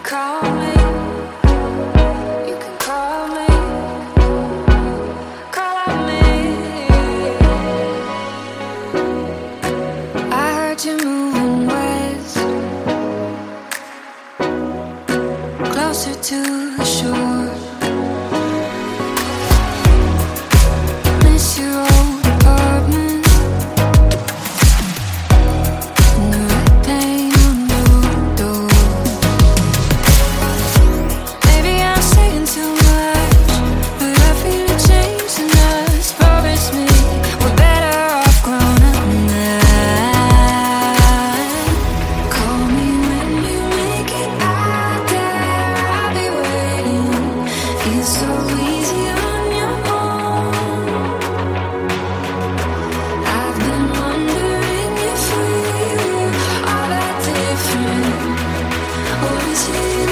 call me, you can call me, call me. I heard you moving west, closer to the shore. Miss your old apartment and the red paint on your door. Maybe I'm saying too much, but I feel a change in us. Promise me we're better off grown up now. Call me when you make it out there, I'll be waiting. Feels so easy on your own. I've been wondering if we were all that different, or is it